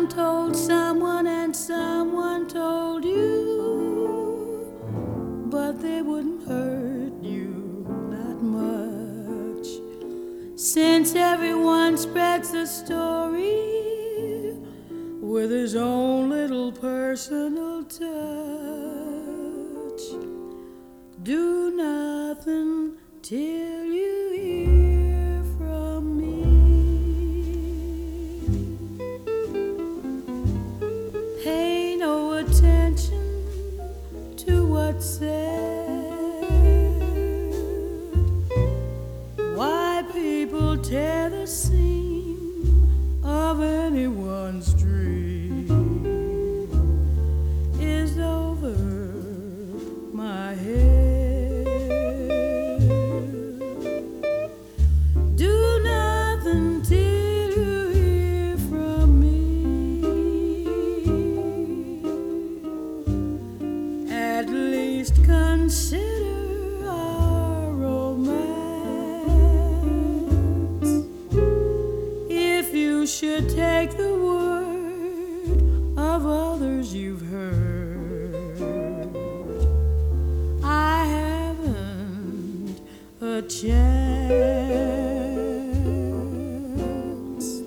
Someone told someone and someone told you, but they wouldn't hurt you that much. Since everyone spreads the story with his own little personal touch, do nothing till you hear from me. Pay no attention to what's said. Why people tear the seam of anyone's dream is over my head. Do nothing till you hear from me. At least consider our romance. If you should take the word of others you've heard, I haven't a chance.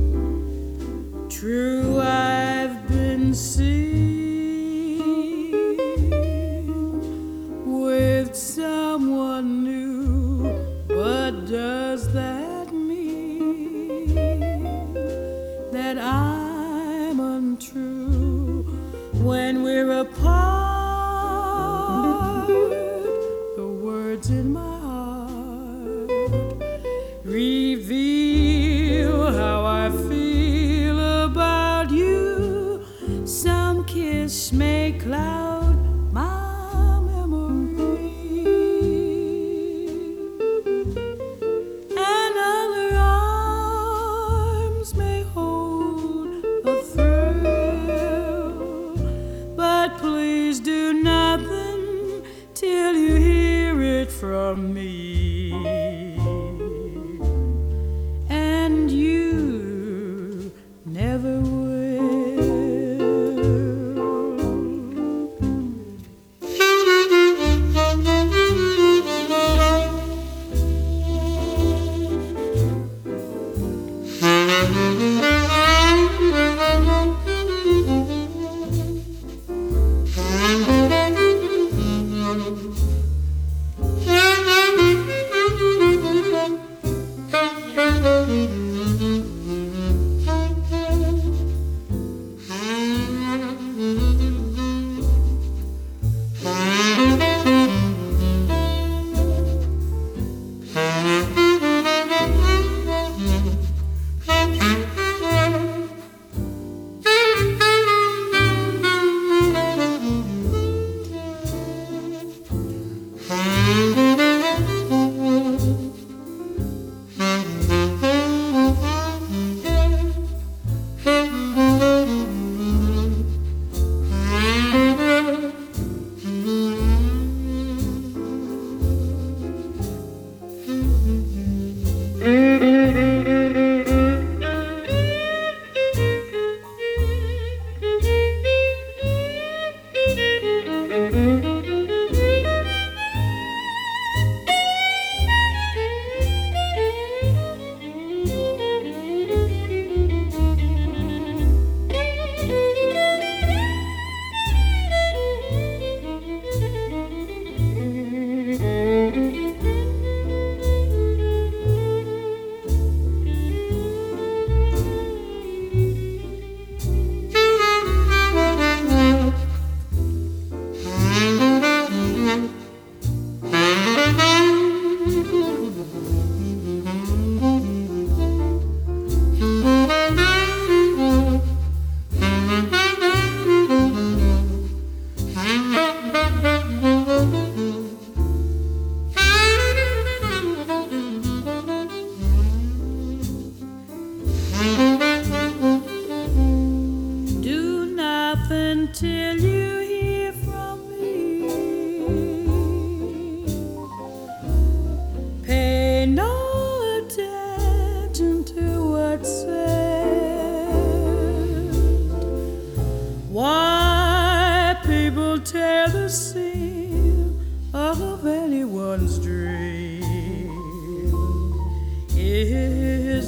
True, I've been seen with someone new, but does that mean that I'm untrue when we're apart? The words in my heart reveal how I feel about you. Some kiss may cloud my memory, and other arms may hold a thrill. But please do nothing till you hear it from me. And you never will.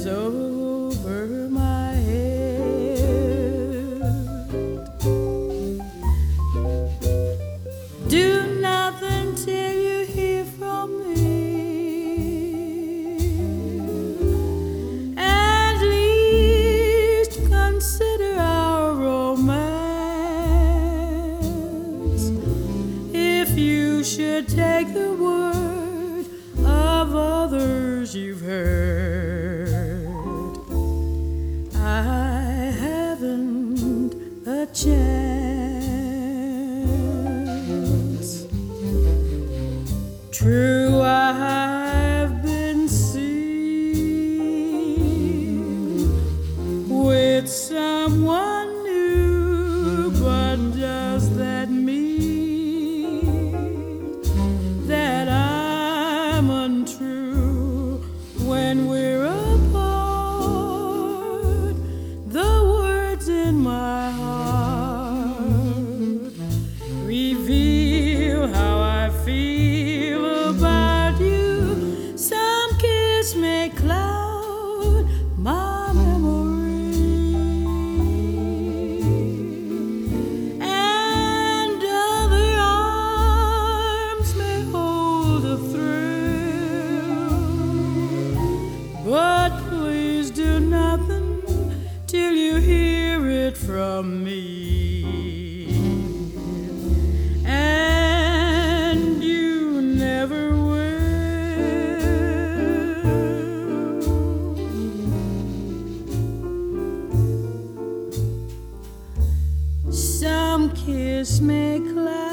over my head. Do nothing till you hear from me. At least consider our romance. If you should take the word of others you've heard, I haven't a chance. True, I've been seen with someone new, but does that mean that I'm untrue when we're apart? The words in my heart reveal how I feel about you. Some kiss may cloud my memory, and other arms may hold a thrill. But please do nothing till you hear it from me. And you never will. Some kiss may cloud